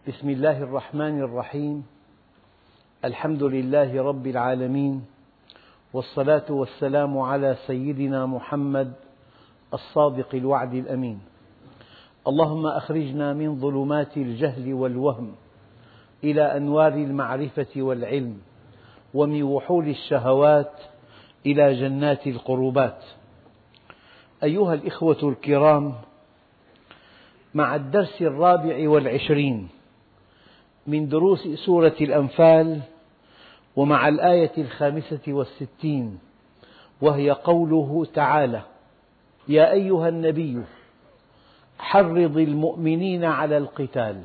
بسم الله الرحمن الرحيم. الحمد لله رب العالمين، والصلاة والسلام على سيدنا محمد الصادق الوعد الأمين. اللهم أخرجنا من ظلمات الجهل والوهم إلى أنوار المعرفة والعلم، ومن وحول الشهوات إلى جنات القربات. أيها الإخوة الكرام، مع الدرس 24 من دروس سورة الأنفال، ومع الآية 65، وهي قوله تعالى: يا أيها النبي حرض المؤمنين على القتال،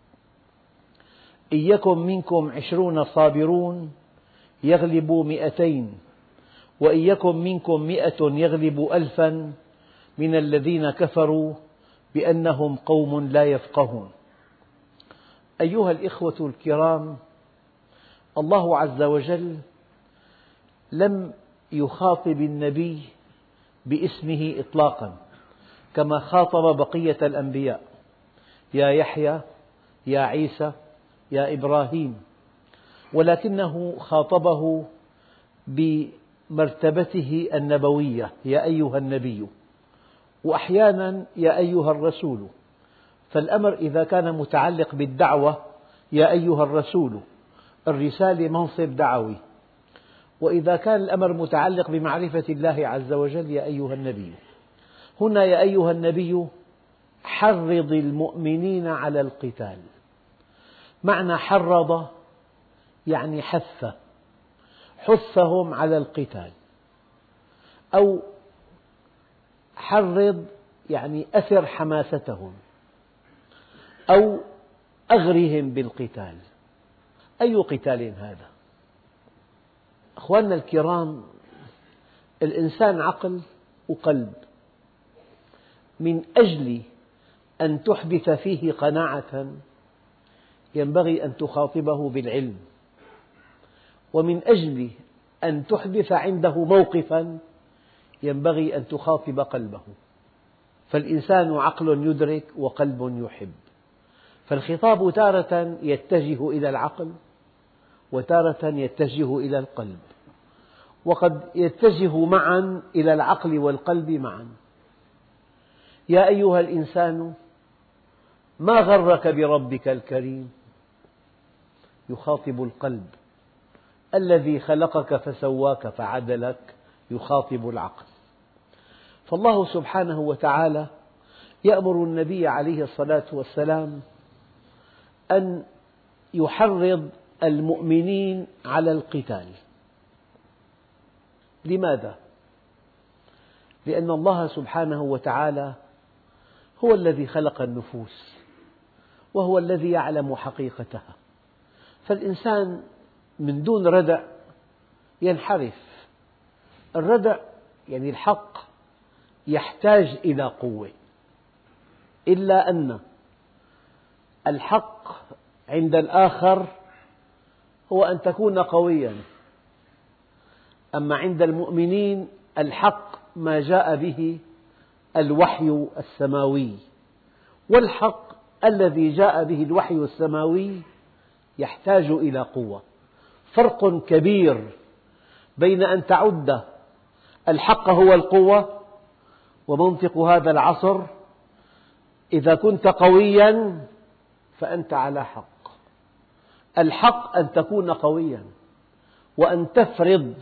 إن يكن منكم 20 صابرون يغلبوا 200، وإن يكن منكم 100 يغلبوا 1000 من الذين كفروا بأنهم قوم لا يفقهون. أيها الإخوة الكرام، الله عز وجل لم يخاطب النبي باسمه إطلاقا كما خاطب بقية الأنبياء: يا يحيى، يا عيسى، يا إبراهيم، ولكنه خاطبه بمرتبته النبوية: يا أيها النبي، وأحيانا يا أيها الرسول. فالأمر إذا كان متعلق بالدعوة يا أيها الرسول، الرسالة منصب دعوي، وإذا كان الأمر متعلق بمعرفة الله عز وجل يا أيها النبي. هنا يا أيها النبي حرض المؤمنين على القتال. معنى حرض يعني حثهم على القتال، أو حرض يعني أثر حماستهم، أو أغرهم بالقتال. أي قتال هذا؟ أخواننا الكرام، الإنسان عقل وقلب. من أجل أن تحدث فيه قناعة ينبغي أن تخاطبه بالعلم، ومن أجل أن تحدث عنده موقفا ينبغي أن تخاطب قلبه. فالإنسان عقل يدرك وقلب يحب، فالخطاب تارة يتجه إلى العقل، وتارة يتجه إلى القلب، وقد يتجه معا إلى العقل والقلب معا. يا أيها الإنسان ما غرك بربك الكريم، يخاطب القلب. الذي خلقك فسواك فعدلك، يخاطب العقل. فالله سبحانه وتعالى يأمر النبي عليه الصلاة والسلام أن يحرض المؤمنين على القتال. لماذا؟ لأن الله سبحانه وتعالى هو الذي خلق النفوس، وهو الذي يعلم حقيقتها. فالإنسان من دون ردع ينحرف. الردع يعني الحق يحتاج إلى قوة، إلا أن الحق عند الآخر هو أن تكون قويا، أما عند المؤمنين الحق ما جاء به الوحي السماوي، والحق الذي جاء به الوحي السماوي يحتاج إلى قوة. فرق كبير بين أن تعد الحق هو القوة، ومنطق هذا العصر: إذا كنت قويا فأنت على حق. الحق أن تكون قويا، وأن تفرض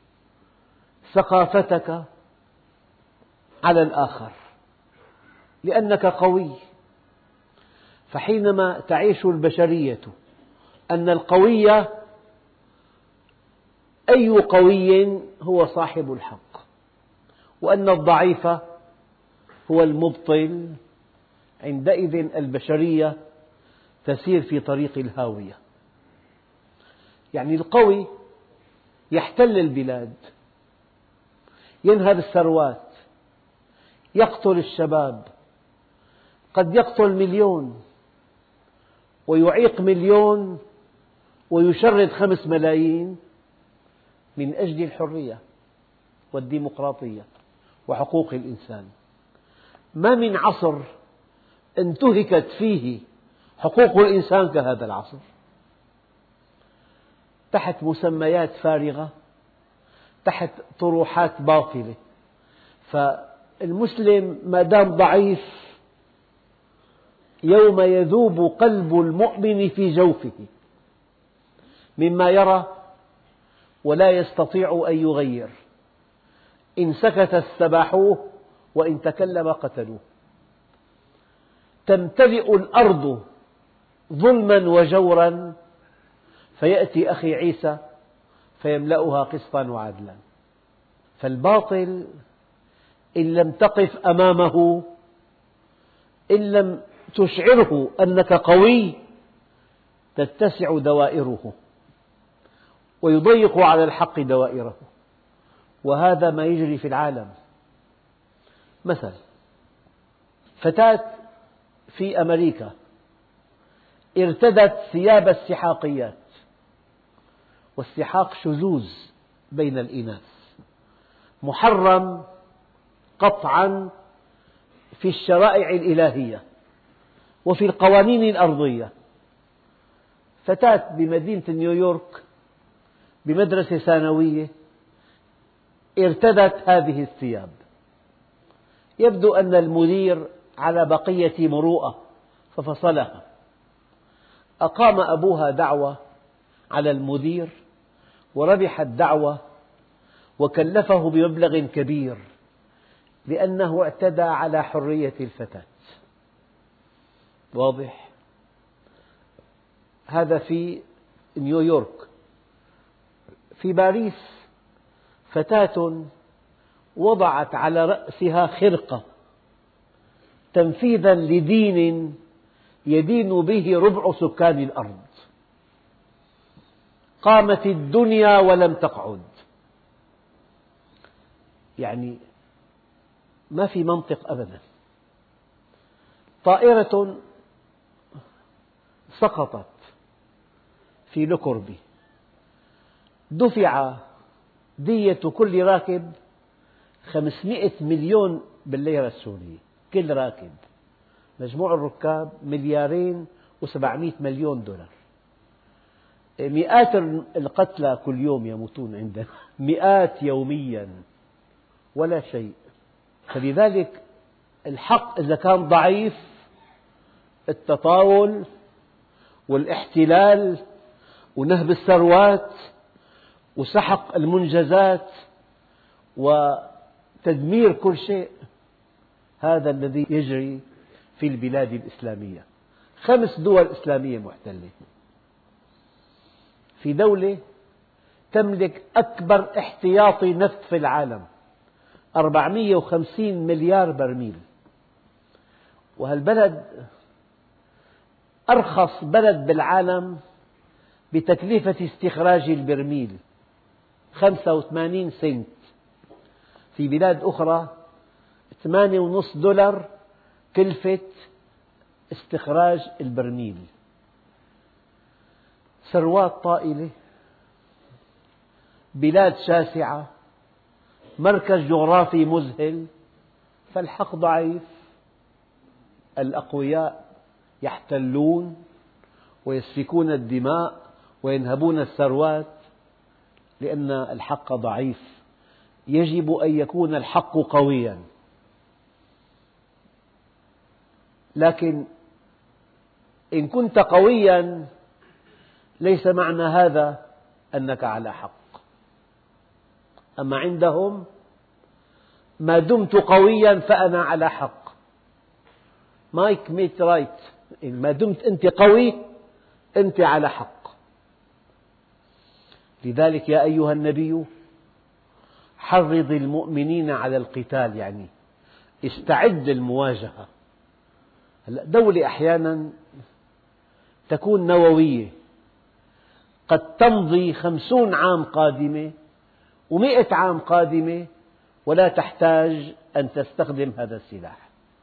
ثقافتك على الآخر لأنك قوي. فحينما تعيش البشرية أن القوي أي قوي هو صاحب الحق، وأن الضعيف هو المبطل، عندئذ البشرية تسير في طريق الهاوية. يعني القوي يحتل البلاد، ينهب الثروات، يقتل الشباب، قد يقتل 1,000,000 ويعيق 1,000,000 ويشرد 5 ملايين من أجل الحرية والديمقراطية وحقوق الإنسان. ما من عصر انتهكت فيه حقوق الإنسان كهذا العصر تحت مسميات فارغة، تحت طروحات باطلة. فالمسلم ما دام ضعيف يوم يذوب قلب المؤمن في جوفه مما يرى ولا يستطيع أن يغير، إن سكت استباحوه وإن تكلم قتلوه. تمتلئ الأرض ظلما وجورا فيأتي أخي عيسى فيملأها قسطا وعدلا. فالباطل إن لم تقف أمامه، إن لم تشعره أنك قوي، تتسع دوائره ويضيق على الحق دوائره، وهذا ما يجري في العالم. مثل فتاة في أمريكا ارتدت ثياب السحاقيات، والسحاق شذوذ بين الإناث محرم قطعا في الشرائع الإلهية وفي القوانين الأرضية. فتاة بمدينة نيويورك بمدرسة ثانوية ارتدت هذه الثياب. يبدو أن المدير على بقية مروءة ففصلها. أقام أبوها دعوى على المدير وربح الدعوى وكلفه بمبلغ كبير لأنه اعتدى على حرية الفتاة. واضح؟ هذا في نيويورك. في باريس فتاة وضعت على رأسها خرقة تنفيذا لدين يدين به ربع سكان الأرض. قامت الدنيا ولم تقعد. يعني ما في منطق أبدا. طائرة سقطت في لوكوربي، دفع دية كل راكب 500 مليون بالليرة السورية، كل راكب. مجموع الركاب 2,700,000,000 دولار. مئات القتلى كل يوم يموتون عندنا، مئات يوميا ولا شيء. فلذلك الحق إذا كان ضعيف، التطاول والاحتلال ونهب الثروات وسحق المنجزات وتدمير كل شيء، هذا الذي يجري في البلاد الإسلامية. 5 دول إسلامية محتلة. في دولة تملك أكبر احتياطي نفط في العالم 450 مليار برميل، وهالبلد أرخص بلد بالعالم بتكلفة استخراج البرميل 85 سنت. في بلاد أخرى 8.5 دولار كلفة استخراج البرميل. ثروات طائلة، بلاد شاسعة، مركز جغرافي مذهل، فالحق ضعيف. الأقوياء يحتلون ويسفكون الدماء وينهبون الثروات لأن الحق ضعيف. يجب أن يكون الحق قويا، لكن إن كنت قويا ليس معنى هذا أنك على حق. أما عندهم ما دمت قويا فأنا على حق. مايك ميت رايت، ما دمت أنت قوي أنت على حق. لذلك يا أيها النبي حرض المؤمنين على القتال، يعني استعد للمواجهة. دولة أحيانا تكون نووية، قد تمضي 50 عام قادمة و100 عام قادمة ولا تحتاج أن تستخدم هذا السلاح،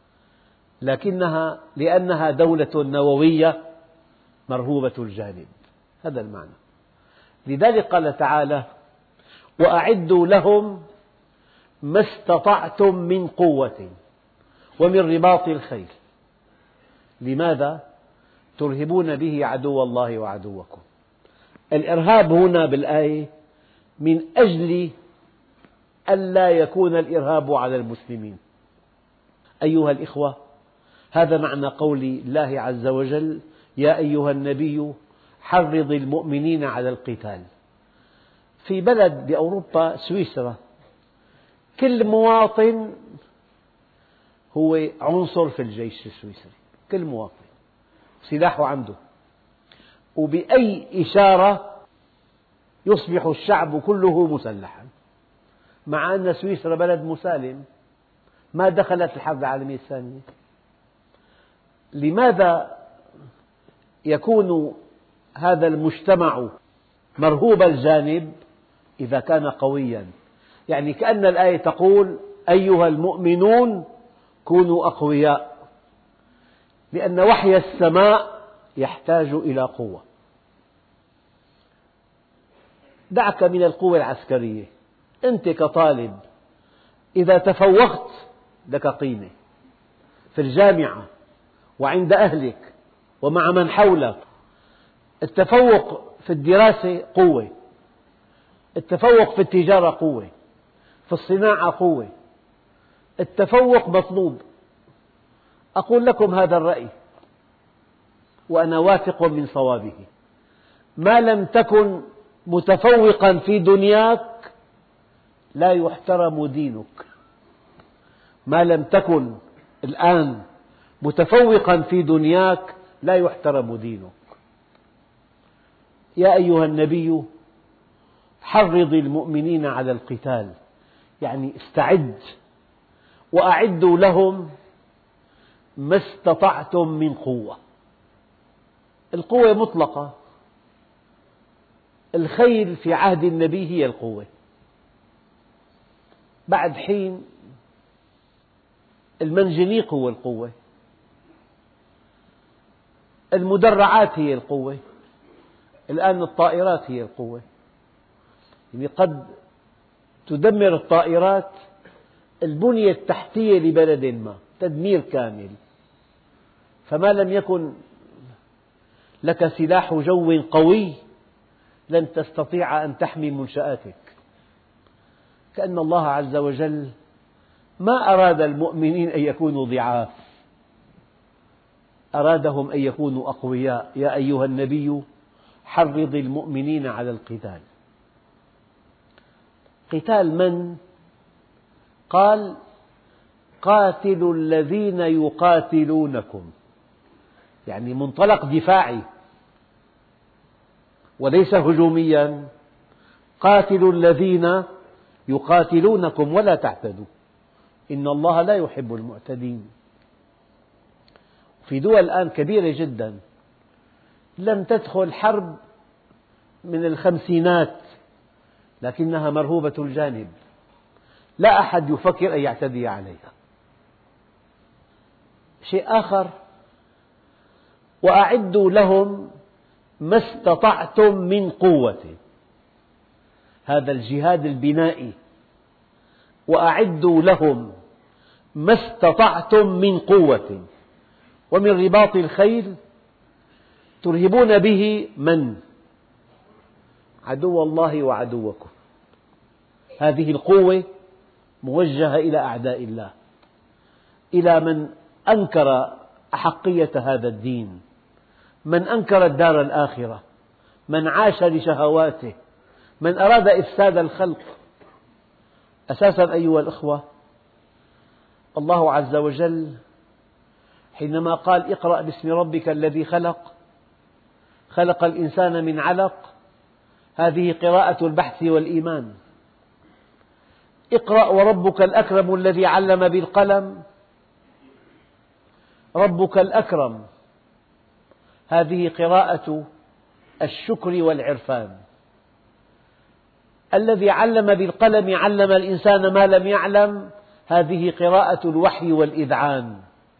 لأنها دولة نووية مرهوبة الجانب. هذا المعنى. لذلك قال تعالى: وأعدوا لهم ما استطعتم من قوة ومن رباط الخيل. لماذا؟ ترهبون به عدو الله وعدوكم. الإرهاب هنا بالآية من أجل ألا يكون الإرهاب على المسلمين. أيها الإخوة، هذا معنى قول الله عز وجل: يا أيها النبي حرض المؤمنين على القتال. في بلد بأوروبا سويسرا كل مواطن هو عنصر في الجيش السويسري، كل مواطن سلاحه عنده، وبأي إشارة يصبح الشعب كله مسلحا، مع أن سويسرا بلد مسالم ما دخلت الحرب العالمية الثانية. لماذا يكون هذا المجتمع مرهوب الجانب إذا كان قويا؟ يعني كأن الآية تقول: أيها المؤمنون كونوا أقوياء، لأن وحي السماء يحتاج إلى قوة. دعك من القوة العسكرية، أنت كطالب إذا تفوقت لك قيمة في الجامعة وعند أهلك ومع من حولك. التفوق في الدراسة قوة، التفوق في التجارة قوة، في الصناعة قوة، التفوق مطلوب. أقول لكم هذا الرأي وأنا واثق من صوابه: ما لم تكن متفوقا في دنياك لا يحترم دينك. ما لم تكن الآن متفوقا في دنياك لا يحترم دينك. يا أيها النبي حرض المؤمنين على القتال، يعني استعد وأعدوا لهم ما استطعتم من قوة. القوة مطلقة، الخيل في عهد النبي هي القوة. بعد حين المنجنيق هو القوة، المدرعات هي القوة، الآن الطائرات هي القوة. يعني قد تدمر الطائرات البنية التحتية لبلد ما تدمير كامل، فما لم يكن لك سلاح جو قوي لن تستطيع أن تحمي منشآتك. كأن الله عز وجل ما أراد المؤمنين أن يكونوا ضعاف، أرادهم أن يكونوا أقوياء. يا أيها النبي حرض المؤمنين على القتال. قتال من؟ قال: قاتلوا الذين يقاتلونكم، يعني منطلق دفاعي وليس هجوميا. قاتلوا الذين يقاتلونكم ولا تعتدوا إن الله لا يحب المعتدين. في دول الآن كبيرة جدا لم تدخل حرب من الخمسينات لكنها مرهوبة الجانب، لا أحد يفكر أن يعتدي عليها. شيء آخر: وأعدوا لهم ما استطعتم من قوة. هذا الجهاد البنائي، وأعدوا لهم ما استطعتم من قوة ومن رباط الخيل ترهبون به من؟ عدو الله وعدوكم. هذه القوة موجهة إلى أعداء الله، إلى من أنكر أحقية هذا الدين، من أنكر الدار الآخرة، من عاش لشهواته، من أراد إفساد الخلق. أساسا أيها الأخوة، الله عز وجل حينما قال: اقرأ باسم ربك الذي خلق، خلق الإنسان من علق، هذه قراءة البحث والإيمان. اقرأ وربك الأكرم الذي علم بالقلم، ربك الأكرم، هذه قراءة الشكر والعرفان. الذي علم بالقلم علم الإنسان ما لم يعلم، هذه قراءة الوحي والإذعان.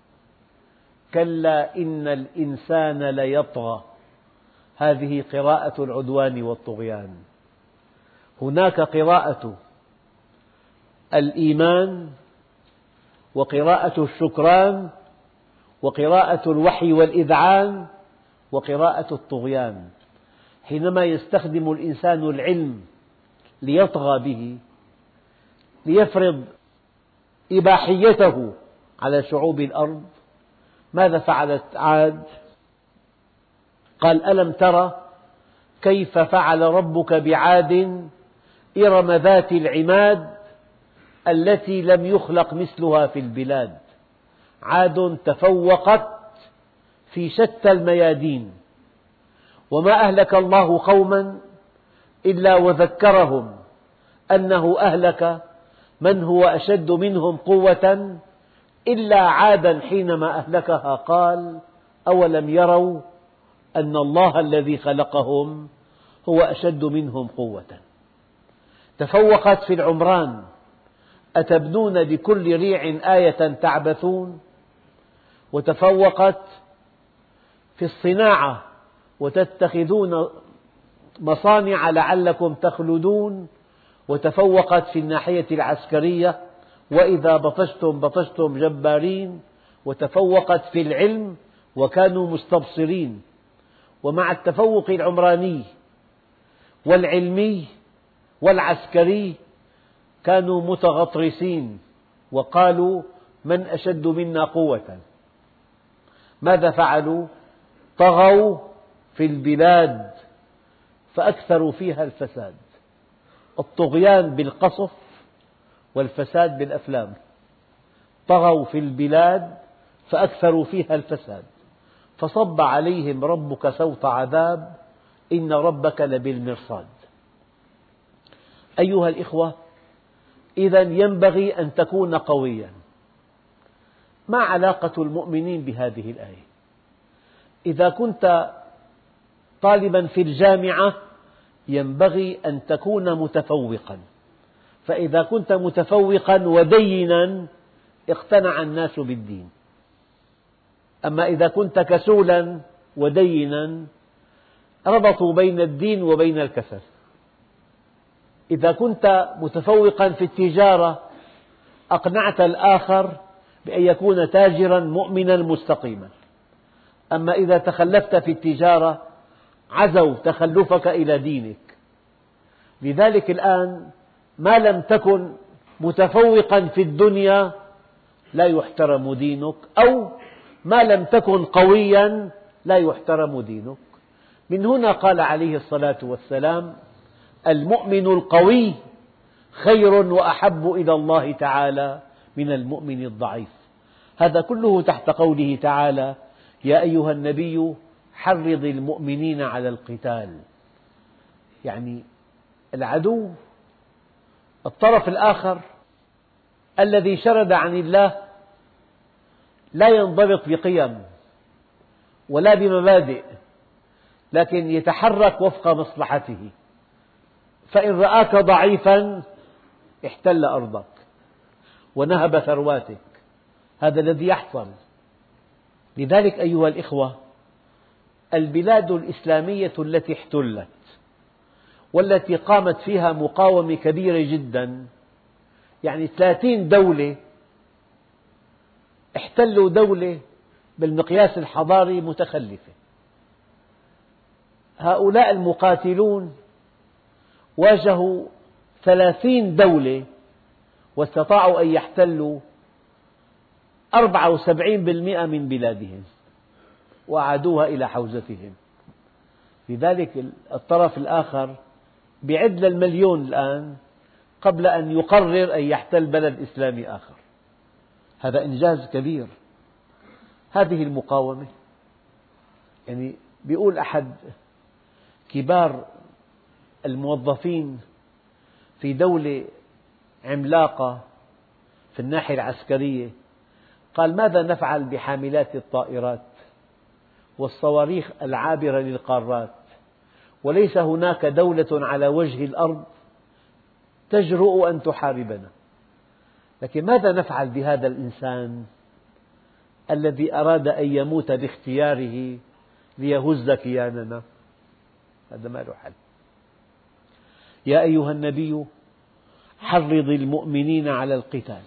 كلا إن الإنسان ليطغى، هذه قراءة العدوان والطغيان. هناك قراءة الإيمان وقراءة الشكران وقراءة الوحي والإذعان، وقراءة الطغيان. حينما يستخدم الإنسان العلم ليطغى به، ليفرض إباحيته على شعوب الأرض، ماذا فعلت عاد؟ قال: ألم تر كيف فعل ربك بعاد إرم ذات العماد التي لم يخلق مثلها في البلاد. عاد تفوقت في شتى الميادين، وما أهلك الله قوما إلا وذكرهم أنه أهلك من هو أشد منهم قوة إلا عادا حينما أهلكها قال: أولم يروا أن الله الذي خلقهم هو أشد منهم قوة. تفوقت في العمران: أتبنون بكل ريع آية تعبثون. وتفوقت في الصناعة: وتتخذون مصانع لعلكم تخلدون. وتفوقت في الناحية العسكرية: وإذا بطشتم بطشتم جبارين. وتفوقت في العلم: وكانوا مستبصرين. ومع التفوق العمراني والعلمي والعسكري كانوا متغطرسين، وقالوا: من أشد منا قوة. ماذا فعلوا؟ طغوا في البلاد فأكثروا فيها الفساد. الطغيان بالقصف والفساد بالأفلام. طغوا في البلاد فأكثروا فيها الفساد، فصب عليهم ربك سوط عذاب إن ربك لبالمرصاد. أيها الإخوة، إذن ينبغي أن تكون قويا. ما علاقة المؤمنين بهذه الآية؟ إذا كنت طالبا في الجامعة ينبغي أن تكون متفوقا، فإذا كنت متفوقا ودينا اقتنع الناس بالدين. أما إذا كنت كسولا ودينا ربطوا بين الدين وبين الكسل. إذا كنت متفوقا في التجارة أقنعت الآخر بأن يكون تاجرا مؤمنا مستقيما. أما إذا تخلفت في التجارة عزوا تخلفك إلى دينك. لذلك الآن ما لم تكن متفوقا في الدنيا لا يحترم دينك، أو ما لم تكن قويا لا يحترم دينك. من هنا قال عليه الصلاة والسلام: المؤمن القوي خير وأحب إلى الله تعالى من المؤمن الضعيف. هذا كله تحت قوله تعالى: يا أيها النبي حرض المؤمنين على القتال. يعني العدو، الطرف الآخر الذي شرد عن الله لا ينضبط بقيم ولا بمبادئ، لكن يتحرك وفق مصلحته، فإن رآك ضعيفا احتل أرضك ونهب ثرواتك. هذا الذي يحصل. لذلك أيها الإخوة، البلاد الإسلامية التي احتلت والتي قامت فيها مقاومة كبيرة جدا، يعني 30 دولة احتلوا دولة بالمقياس الحضاري متخلفة. هؤلاء المقاتلون واجهوا 30 دولة واستطاعوا أن يحتلوا 74% من بلادهم وأعادوها إلى حوزتهم. لذلك الطرف الآخر بيعد للمليون الآن قبل أن يقرر أن يحتل بلد إسلامي آخر. هذا إنجاز كبير. هذه المقاومة، يعني بيقول أحد كبار الموظفين في دولة عملاقة في الناحية العسكرية، قال: ماذا نفعل بحاملات الطائرات والصواريخ العابرة للقارات، وليس هناك دولة على وجه الأرض تجرؤ أن تحاربنا؟ لكن ماذا نفعل بهذا الإنسان الذي أراد أن يموت باختياره ليهز كياننا؟ هذا ما له حل. يا أيها النبي حرض المؤمنين على القتال.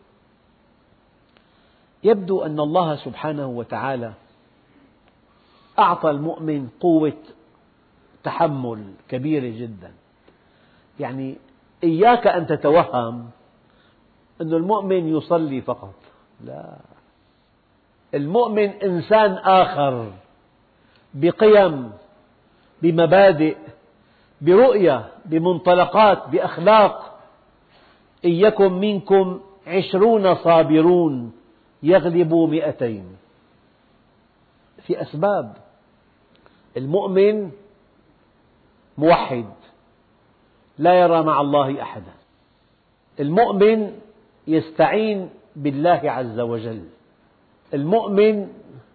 يبدو أن الله سبحانه وتعالى أعطى المؤمن قوة تحمل كبيرة جدا. يعني إياك أن تتوهم أن المؤمن يصلي فقط، لا، المؤمن إنسان آخر بقيم، بمبادئ، برؤية، بمنطلقات، بأخلاق. إن يكن منكم 20 صابرون يغلبوا 200. في أسباب. المؤمن موحد لا يرى مع الله أحدا، المؤمن يستعين بالله عز وجل، المؤمن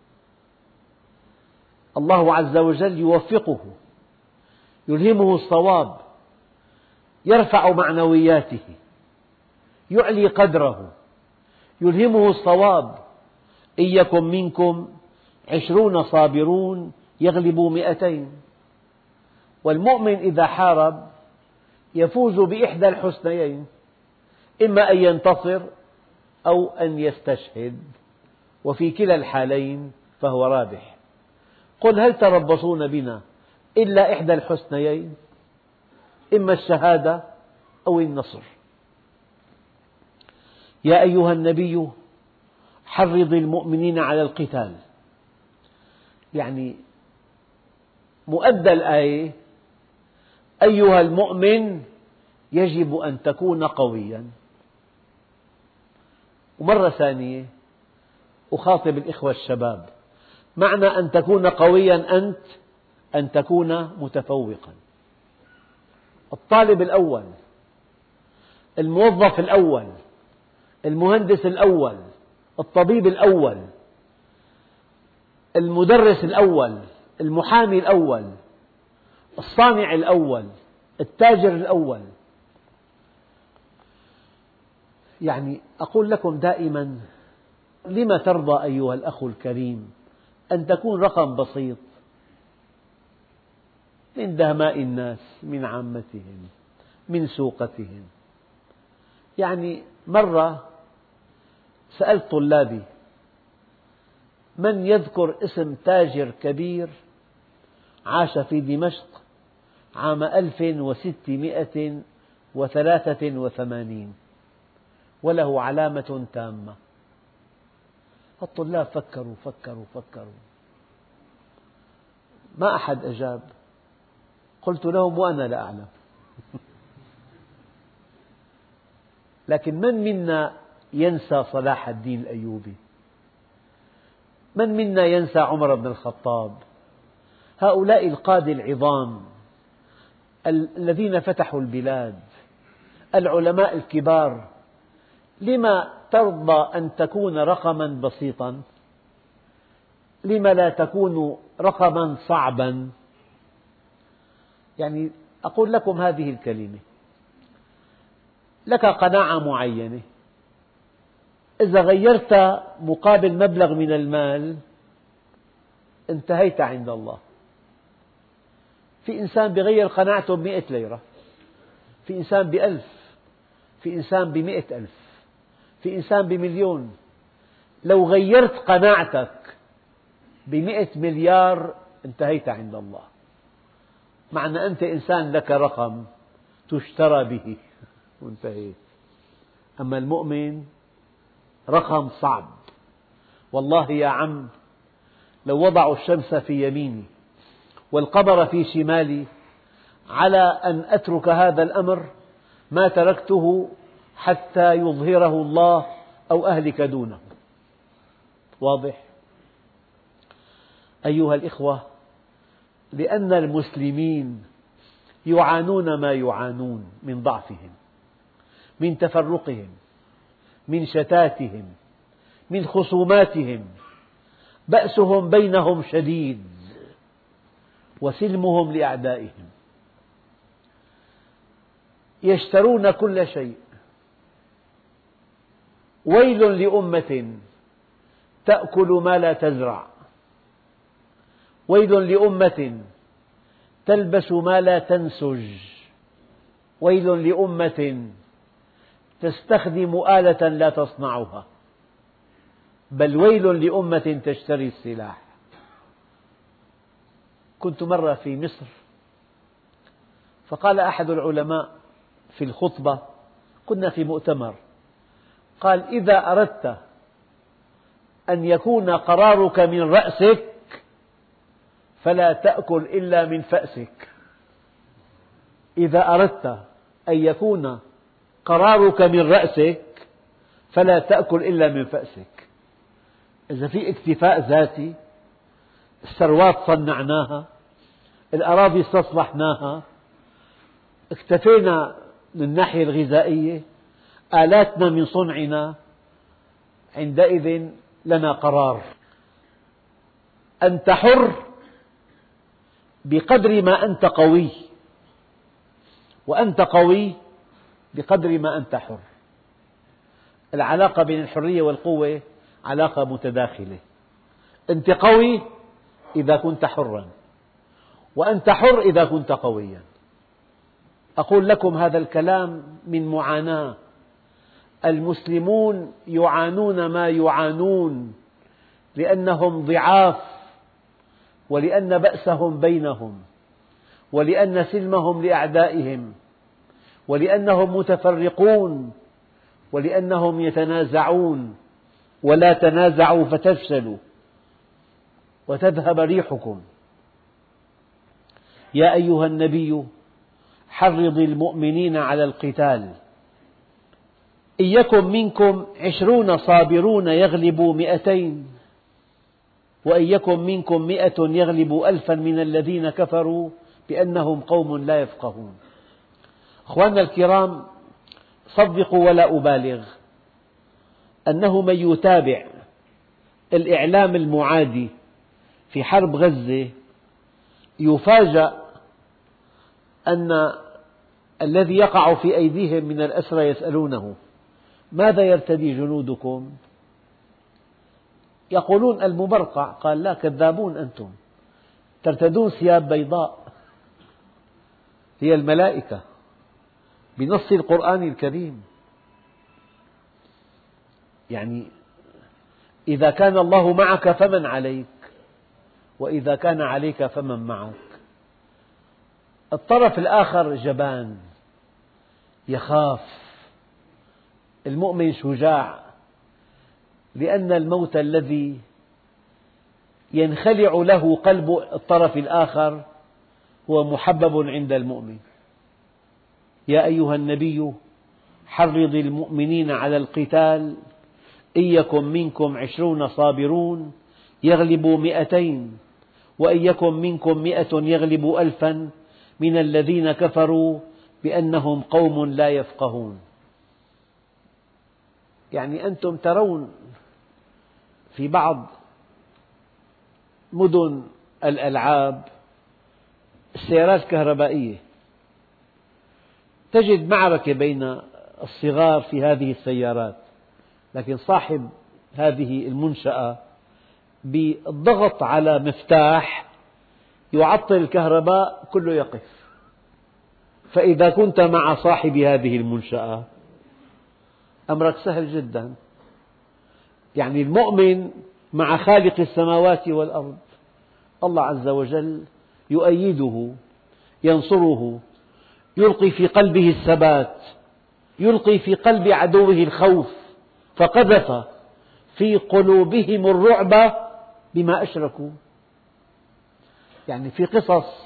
الله عز وجل يوفقه، يلهمه الصواب، يرفع معنوياته، يعلي قدره، يلهمه الصواب. إن يكن منكم 20 صابرون يغلبوا 200. والمؤمن إذا حارب يفوز بإحدى الحسنيين، إما أن ينتصر أو أن يستشهد، وفي كلا الحالين فهو رابح. قل هل تربصون بنا إلا إحدى الحسنيين، إما الشهادة أو النصر. يا أيها النبي حرض المؤمنين على القتال. يعني مؤدى الآية أيها المؤمن يجب أن تكون قويا. ومرة ثانية أخاطب الإخوة الشباب، معنى أن تكون قويا أنت أن تكون متفوقا. الطالب الأول، الموظف الأول، المهندس الأول، الطبيب الأول، المدرس الأول، المحامي الأول، الصانع الأول، التاجر الأول. يعني أقول لكم دائما: لم ترضى أيها الأخ الكريم أن تكون رقم بسيط من دهماء الناس، من عامتهم، من سوقتهم؟ يعني مرة سألت طلابي: من يذكر اسم تاجر كبير عاش في دمشق عام 1683 وله علامة تامة؟ الطلاب فكروا فكروا فكروا، ما أحد أجاب. قلت لهم: وأنا لا أعلم. لكن من منا ينسى صلاح الدين الأيوبي؟ من منا ينسى عمر بن الخطاب؟ هؤلاء القادة العظام الذين فتحوا البلاد، العلماء الكبار. لما ترضى أن تكون رقما بسيطا؟ لما لا تكون رقما صعبا؟ يعني أقول لكم هذه الكلمة: لك قناعة معينة، إذا غيرت مقابل مبلغ من المال انتهيت عند الله. في إنسان يغير قناعته ب100 ليرة، في إنسان ب1000، في إنسان ب100,000، في إنسان ب1,000,000. لو غيرت قناعتك ب100 مليار انتهيت عند الله. معنى أنت إنسان لك رقم تشترى به وانتهيت. أما المؤمن رقم صعب. والله يا عم، لو وضعوا الشمس في يميني والقمر في شمالي على أن أترك هذا الأمر ما تركته حتى يظهره الله أو أهلك دونه. واضح؟ أيها الإخوة، لأن المسلمين يعانون ما يعانون من ضعفهم، من تفرقهم، من شتاتهم، من خصوماتهم، بأسهم بينهم شديد وسلمهم لأعدائهم، يشترون كل شيء. ويل لأمة تأكل ما لا تزرع، ويل لأمة تلبس ما لا تنسج، ويل لأمة تستخدم آلة لا تصنعها، بل ويل لأمة تشتري السلاح. كنت مرة في مصر، فقال أحد العلماء في الخطبة، كنا في مؤتمر، قال: إذا أردت أن يكون قرارك من رأسك فلا تأكل إلا من فأسك. إذا أردت أن يكون قرارك من رأسك فلا تأكل إلا من فأسك. إذا في اكتفاء ذاتي، الثروات صنعناها، الأراضي استصلحناها، اكتفينا من الناحية الغذائية، آلاتنا من صنعنا، عندئذ لنا قرار. أنت حر بقدر ما أنت قوي، وأنت قوي بقدر ما أنت حر. العلاقة بين الحرية والقوة علاقة متداخلة. أنت قوي إذا كنت حرا، وأنت حر إذا كنت قويا. أقول لكم هذا الكلام من معاناة. المسلمون يعانون ما يعانون لأنهم ضعاف، ولأن بأسهم بينهم، ولأن سلمهم لأعدائهم، ولأنهم متفرقون، ولأنهم يتنازعون. ولا تنازعوا فتفشلوا وتذهب ريحكم. يا أيها النبي حرض المؤمنين على القتال، إن يكن منكم 20 صابرون يغلبوا 200، وإن يكن منكم 100 يغلبوا 1000 من الذين كفروا بأنهم قوم لا يفقهون. أخواننا الكرام، صدقوا ولا أبالغ أنه من يتابع الإعلام المعادي في حرب غزة يفاجأ أن الذي يقع في أيديهم من الأسرى يسألونه: ماذا يرتدي جنودكم؟ يقولون: المبرقع. قال: لا، كذابون أنتم، ترتدون ثياب بيضاء، هي الملائكة بنص القرآن الكريم. يعني إذا كان الله معك فمن عليك، وإذا كان عليك فمن معك. الطرف الآخر جبان، يخاف. المؤمن شجاع، لأن الموت الذي ينخلع له قلب الطرف الآخر هو محبب عند المؤمن. يا أيها النبي حرض المؤمنين على القتال، إن يكن منكم 20 صابرون يغلبوا 200، وإن يكن منكم 100 يغلبوا 1000 من الذين كفروا بأنهم قوم لا يفقهون. يعني أنتم ترون في بعض مدن الألعاب السيارات الكهربائية، تجد معركة بين الصغار في هذه السيارات، لكن صاحب هذه المنشأة بالضغط على مفتاح يعطل الكهرباء، كله يقف. فإذا كنت مع صاحب هذه المنشأة أمرك سهل جدا. يعني المؤمن مع خالق السماوات والأرض، الله عز وجل يؤيده، ينصره، يلقي في قلبه الثبات، يلقي في قلب عدوه الخوف، فقذف في قلوبهم الرعب بما أشركوا. يعني في قصص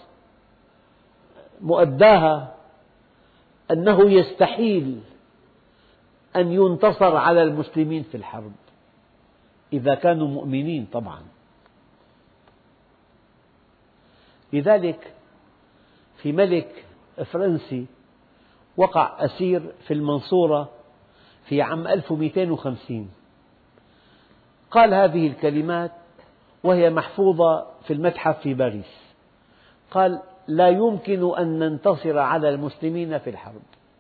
مؤداها أنه يستحيل أن ينتصر على المسلمين في الحرب إذا كانوا مؤمنين طبعا. لذلك في ملك فرنسي وقع أسير في المنصورة في عام 1250، قال هذه الكلمات وهي محفوظة في المتحف في باريس. قال: لا يمكن أن ننتصر على المسلمين في الحرب،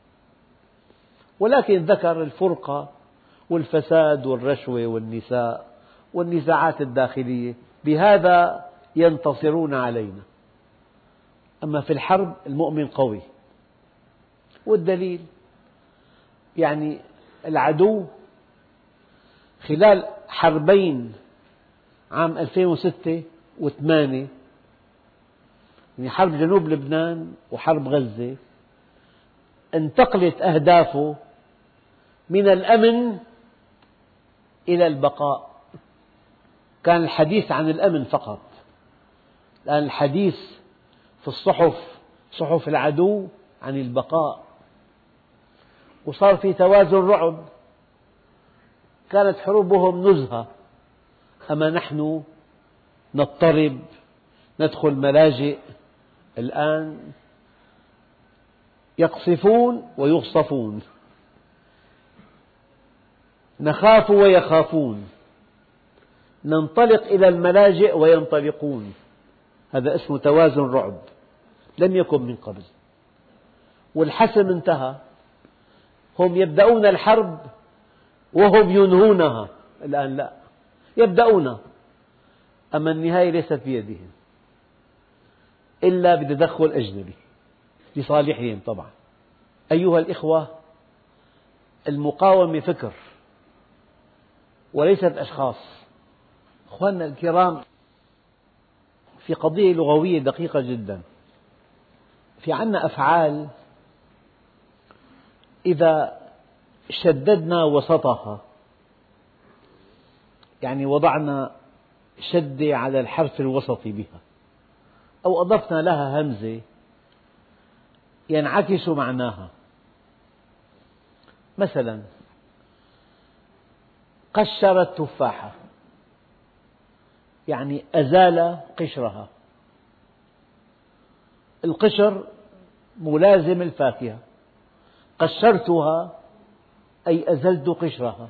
ولكن ذكر الفرقة والفساد والرشوة والنساء والنزاعات الداخلية، بهذا ينتصرون علينا. أما في الحرب المؤمن قوي. والدليل يعني العدو خلال حربين عام 2006 و8 يعني حرب جنوب لبنان وحرب غزة انتقلت أهدافه من الأمن إلى البقاء. كان الحديث عن الأمن فقط، الآن الحديث في صحف العدو عن البقاء، وصار في توازن رعب. كانت حروبهم نزهة، أما نحن نضطرب، ندخل ملاجئ. الآن يقصفون ويقصفون، نخاف ويخافون، ننطلق إلى الملاجئ وينطلقون. هذا اسمه توازن رعب، لم يكن من قبل. والحسم انتهى، هم يبدأون الحرب وهم ينهونها. الآن لا، يبدأون، أما النهاية ليست بيدهم إلا بتدخل أجنبي لصالحهم طبعا. أيها الإخوة، المقاومة فكر وليست أشخاص. أخواننا الكرام، في قضية لغوية دقيقة جدا. في عنا أفعال إذا شددنا وسطها، يعني وضعنا شدة على الحرف الوسطي بها أو أضفنا لها همزة، ينعكس معناها. مثلا قشر التفاحة، يعني أزال قشرها. القشر ملازم الفاكهة، قشرتها أي أزلت قشرها.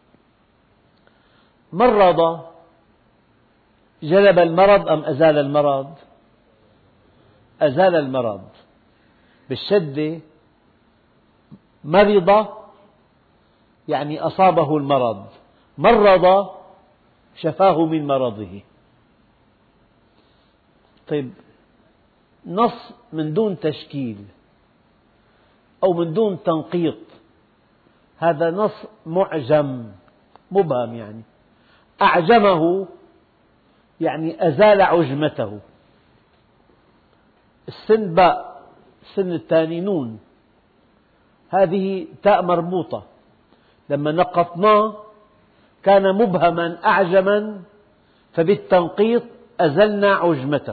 مرض، جلب المرض أم أزال المرض؟ أزال المرض بالشدة. مرض يعني أصابه المرض، مرض شفاه من مرضه. طيب، نص من دون تشكيل أو من دون تنقيط، هذا نص معجم مبهم، يعني أعجمه يعني أزال عجمته. السن باء، السن الثاني نون، هذه تاء مربوطة، لما نقطناه كان مبهما أعجما، فبالتنقيط أزلنا عجمته.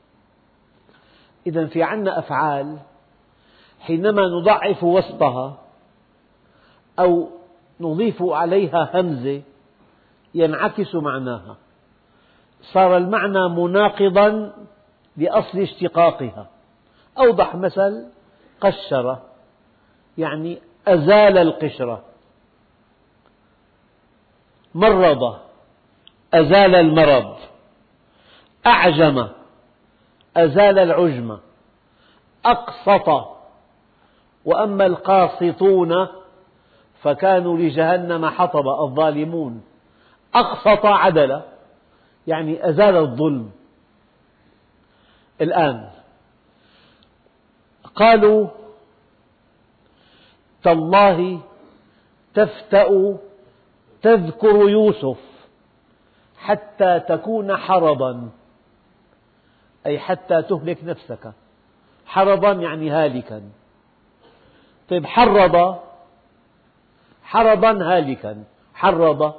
إذا في عنا أفعال حينما نضعف وسطها أو نضيف عليها همزة ينعكس معناها، صار المعنى مناقضا لأصل اشتقاقها. أوضح مثل قشر، يعني أزال القشرة. مرض، أزال المرض. أعجم، أزال العجمة. أقسط، وأما القاسطون فكانوا لجهنم حطب، الظالمون. أقسط عدل، يعني أزال الظلم. الآن قالوا تالله تفتأ تذكر يوسف حتى تكون حرضا، أي حتى تهلك نفسك. حرضا يعني هالكا. طيب، حرض، حرضا هالكا، حرض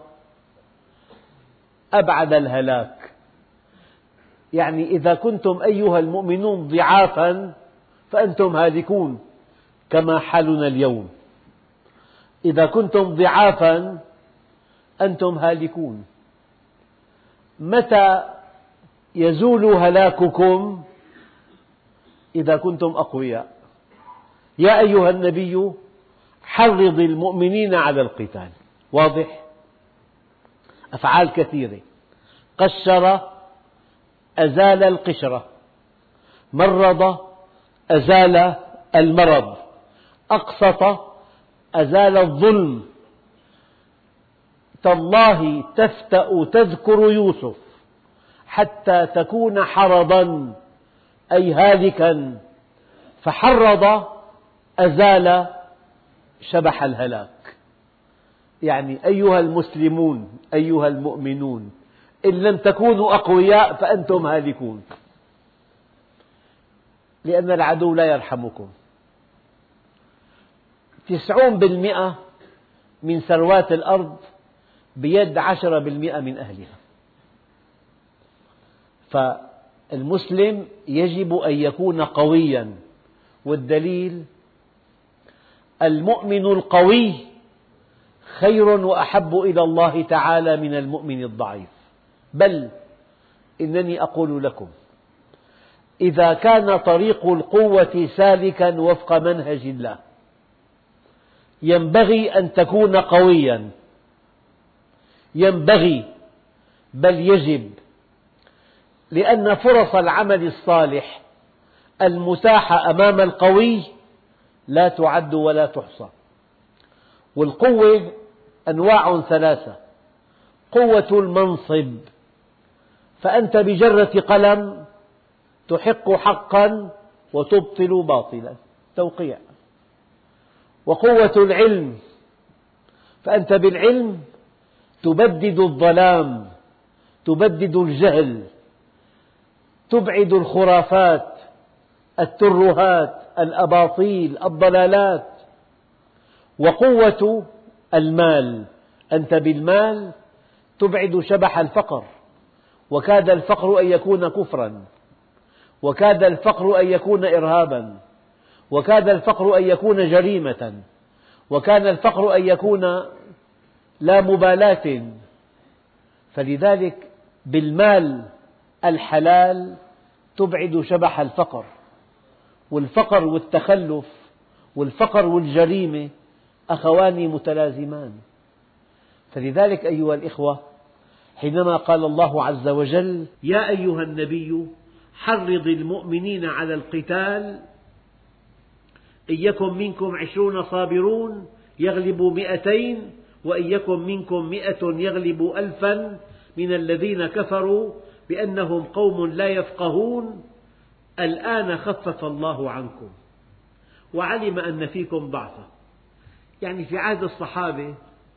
أبعد الهلاك. يعني إذا كنتم أيها المؤمنون ضعافا فأنتم هالكون، كما حالنا اليوم. إذا كنتم ضعافا أنتم هالكون. متى يزول هلاككم؟ إذا كنتم أقوياء. يا أيها النبي حرض المؤمنين على القتال. واضح؟ أفعال كثيرة. قشر، أزال القشرة. مرض، أزال المرض. أقسط، أزال الظلم. تالله تفتأ تذكر يوسف حتى تكون حرضا، أي هالكا. فحرض أزال شبح الهلاك. يعني أيها المسلمون، أيها المؤمنون، إن لم تكونوا أقوياء فأنتم هالكون. لأن العدو لا يرحمكم. 90% من ثروات الأرض بيد 10% من أهلها. فالمسلم يجب أن يكون قوياً، والدليل: المؤمن القوي خير وأحب إلى الله تعالى من المؤمن الضعيف. بل إنني أقول لكم: إذا كان طريق القوة سالكاً وفق منهج الله ينبغي أن تكون قوياً، ينبغي بل يجب، لأن فرص العمل الصالح المتاحة أمام القوي لا تعد ولا تحصى. والقوة أنواع ثلاثة: قوة المنصب، فأنت بجرة قلم تحق حقا وتبطل باطلا، توقيع. وقوة العلم، فأنت بالعلم تبدد الظلام، تبدد الجهل، تبعد الخرافات، الترهات، الأباطيل، الضلالات. وقوة المال، أنت بالمال تبعد شبح الفقر، وكاد الفقر أن يكون كفرا، وكاد الفقر أن يكون إرهابا، وكاد الفقر أن يكون جريمة، وكان الفقر أن يكون لا مبالاة. فلذلك بالمال الحلال تبعد شبح الفقر، والفقر والتخلف والفقر والجريمة أخوان متلازمان. فلذلك أيها الإخوة، حينما قال الله عز وجل: يا أيها النبي حرض المؤمنين على القتال إن يكن منكم 20 صابرون يغلبوا 200 وإن يكن منكم 100 يغلبوا 1000 من الذين كفروا بأنهم قوم لا يفقهون الآن خفف الله عنكم وعلم أن فيكم ضعفا. يعني في عهد الصحابة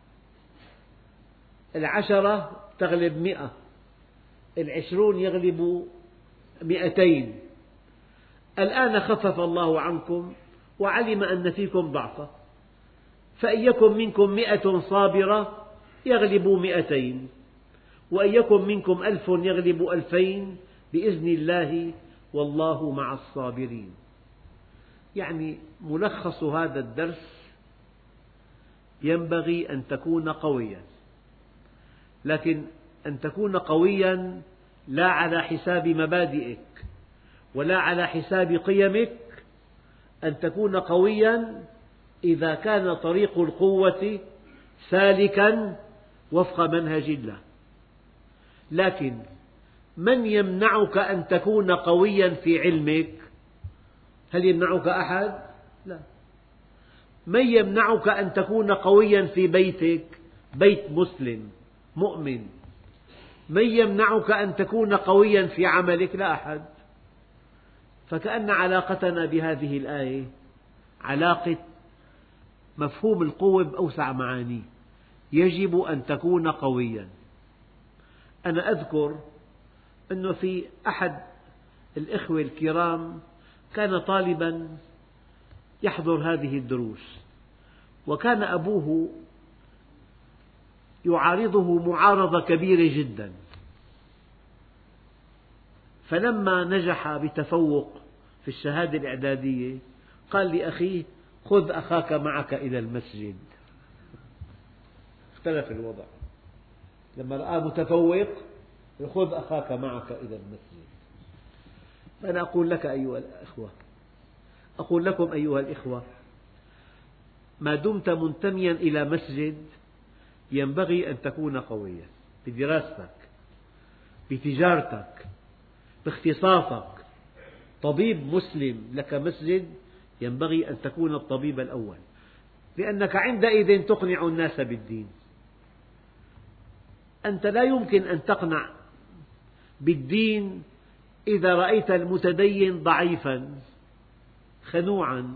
10 تغلب 100، 20 يغلب 200. الآن خفف الله عنكم وعلم أن فيكم ضعفا، فإن يكن منكم 100 صابرة يغلبوا 200، وإن يكن منكم 1000 يغلبوا 2000 بإذن الله والله مع الصابرين. يعني ملخص هذا الدرس: ينبغي أن تكون قوياً، لكن أن تكون قوياً لا على حساب مبادئك ولا على حساب قيمك. أن تكون قوياً إذا كان طريق القوة سالكاً وفق منهج الله. لكن من يمنعك أن تكون قوياً في علمك؟ هل يمنعك أحد؟ لا. من يمنعك أن تكون قوياً في بيتك؟ بيت مسلم مؤمن. من يمنعك أن تكون قوياً في عملك؟ لا أحد. فكأن علاقتنا بهذه الآية علاقة مفهوم القوة بأوسع معانيه. يجب أن تكون قوياً. أنا أذكر أنه في أحد الإخوة الكرام كان طالباً يحضر هذه الدروس، وكان أبوه يعارضه معارضة كبيرة جداً، فلما نجح بتفوق في الشهادة الإعدادية قال لأخيه: خذ أخاك معك إلى المسجد. اختلف الوضع، لما رآه متفوق خذ أخاك معك إلى المسجد. فأنا أقول لك أيها الأخوة، أقول لكم أيها الإخوة، ما دمت منتميا إلى مسجد ينبغي أن تكون قويا بدراستك، بتجارتك، باختصاصك. طبيب مسلم لك مسجد ينبغي أن تكون الطبيب الأول، لأنك عندئذ تقنع الناس بالدين. أنت لا يمكن أن تقنع بالدين إذا رأيت المتدين ضعيفا خنوعا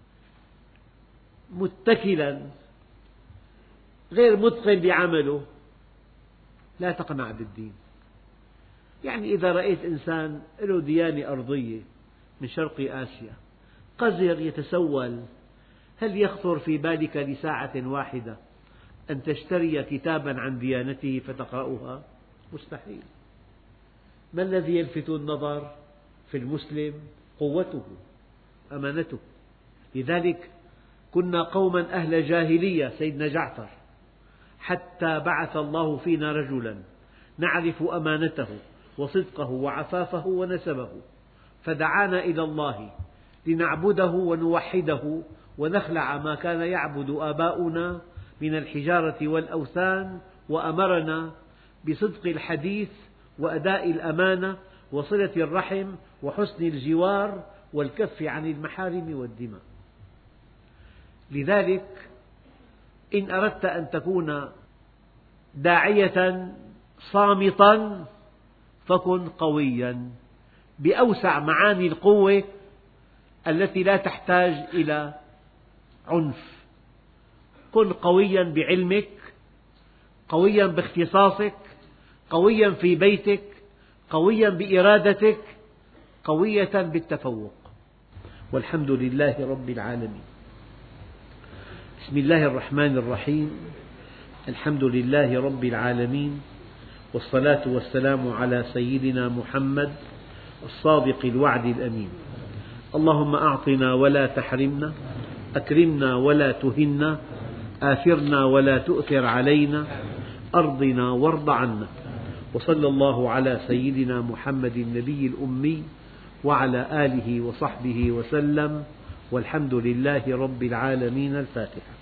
متكلا غير متقن بعمله، لا تقنع بالدين. يعني إذا رأيت إنسان له ديانة أرضية من شرق آسيا، قزر يتسول. هل يخطر في بالك لساعة واحدة أن تشتري كتابا عن ديانته فتقرأها؟ مستحيل. ما الذي يلفت النظر في المسلم؟ قوته، أمانته. لذلك كنا قوما أهل جاهلية، سيدنا جعفر، حتى بعث الله فينا رجلا نعرف أمانته وصدقه وعفافه ونسبه، فدعانا إلى الله لنعبده ونوحده ونخلع ما كان يعبد آباؤنا من الحجارة والأوثان، وأمرنا بصدق الحديث وأداء الأمانة وصلة الرحم وحسن الجوار والكف عن المحارم والدماء. لذلك إن أردت أن تكون داعية صامتا فكن قويا بأوسع معاني القوة التي لا تحتاج إلى عنف. كن قويا بعلمك، قويا باختصاصك، قويا في بيتك، قويا بإرادتك، قوية بالتفوق. والحمد لله رب العالمين. بسم الله الرحمن الرحيم. الحمد لله رب العالمين، والصلاة والسلام على سيدنا محمد الصادق الوعد الأمين. اللهم أعطنا ولا تحرمنا، أكرمنا ولا تهنا، آثرنا ولا تؤثر علينا، أرضنا وارض عنا. وصلى الله على سيدنا محمد النبي الأمي وعلى آله وصحبه وسلم، والحمد لله رب العالمين. الفاتحة.